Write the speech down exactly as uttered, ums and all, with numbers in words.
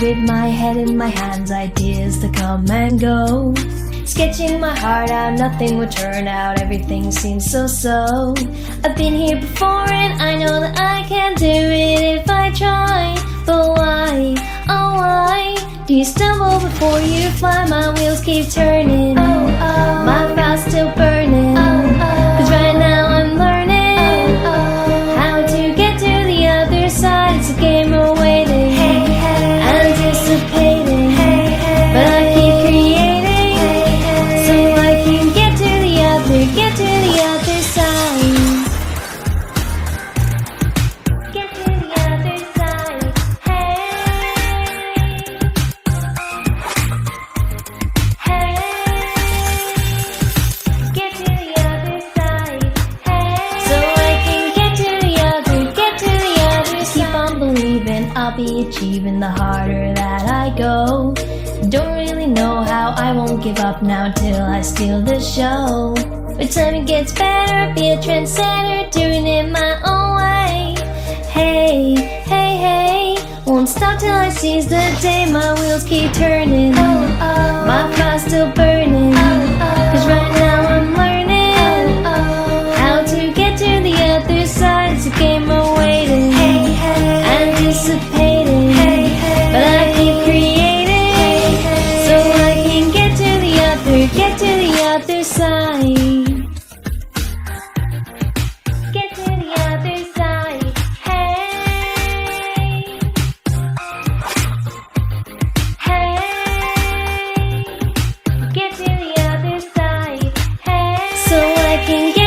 with my head in my hands, ideas that come and go. Sketching my heart out, nothing would turn out, everything seems so-so. I've been here before and I know that I can do it if I try. But why, oh why, do you stumble before you fly? My wheels keep turning, oh, oh. My file's still burning, oh, oh. Cause right now I'm learning, oh, oh. How to get to the other side. It's a game of waiting, hey, hey. Anticipating, hey, hey. But I keep creating, hey, hey. So I can get to the other, get to the other side. Get to the other side, hey, hey. Get to the other side, hey. So I can get to the other, get to the other side. Keep on believing I'll be achieving the harder that I go. Don't really know how, I won't give up now till I steal the show. But time it gets better, be a trendsetter, doing it my own way. Hey, hey, hey, won't stop till I seize the day. My wheels keep turning, oh, oh. My fire's still burning, oh, oh. Cause right now I'm learning, oh, oh. How to get to the other side. It's a game of waiting, hey, hey. Anticipating, hey, hey. But I keep creating, hey, hey. So I can get to the other, get to the other side. Get to the other side, hey, hey. Get to the other side, hey. So I can